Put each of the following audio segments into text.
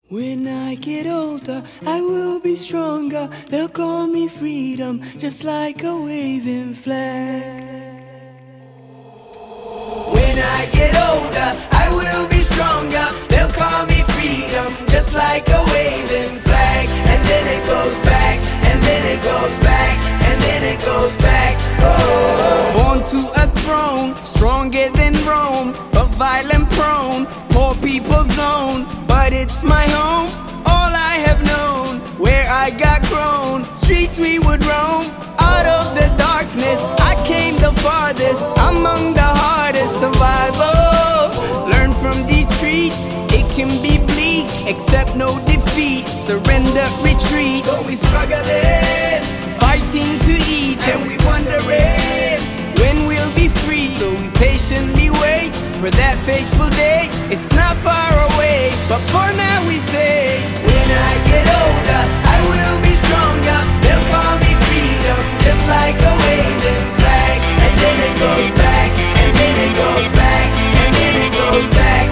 When I get older, I will be stronger. They'll call me freedom, just like a waving flag. When I get older, I will be stronger. They'll call me freedom, just like a waving flag. And then it goes back, and then it goes back, and then it goes back. Oh. Born to a throne, stronger than Rome, but violent prone, poor people's zone. But it's my home, all I have known. Where I got grown, streets we would roam. Out of the darkness, I came the farthest. Among the hardest survival. Learn from these streets, it can be bleak. Accept no defeat, surrender, retreat. So we struggling, fighting to eat, and we wondering when we'll be free. So we patiently wait for that fateful day. It's not far away, but for now we say, when I get older, I will be stronger. They'll call me freedom, just like a waving flag. And then it goes back, and then it goes back, and then it goes back.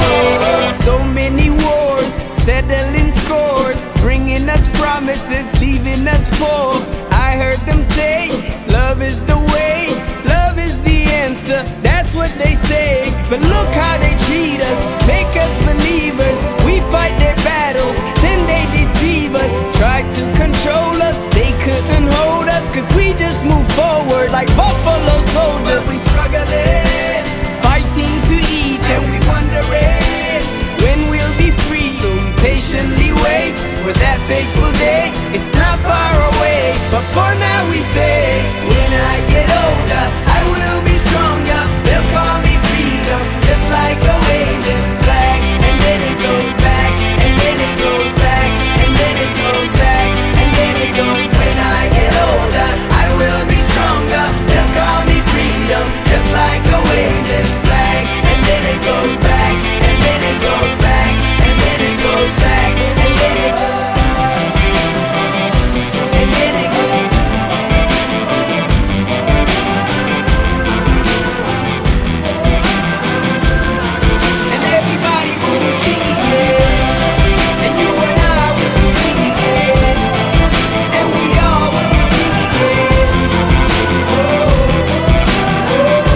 Oh. So many wars, settling scores, bringing us promises, leaving us poor. I heard them say, love is the way, love is the answer. That's what they say, but look how they treat us, make us believers. We fight their battles, then they deceive us. Try to control us, they couldn't hold us, cause we just move forward like buffalo soldiers. But we struggling, fighting to eat, and we wondering when we'll be free. So we patiently wait for that fateful day. It's not far away, but for now we say, when I get older, I will be stronger. They'll call me freedom, just like a waving flag. And then it goes back, and then it goes back, and then it goes back, and then it goes. When I get older, I will be stronger. They'll call me freedom, just like a waving flag. And then it goes back, and then it goes back, and then it goes back, and then it goes. And then it goes. And everybody will be singing it, and you and I will be singing it, and we all will be singing it. Oh, oh,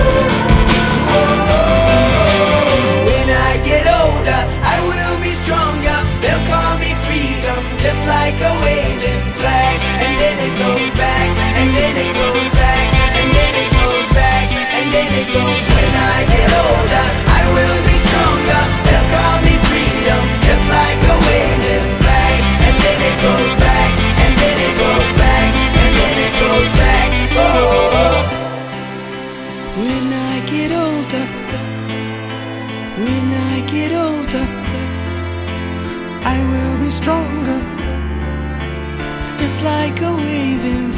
oh. When I get older, I will be stronger. They'll call me freedom, just like a waving flag. And then it goes back, and then it goes back, and then it goes back, and then it goes. When I get older, I will be stronger. They'll call me freedom, just like a waving flag. And then it goes back, and then it goes back, and then it goes back. Oh. When I get older, when I get older, I will be stronger, just like a waving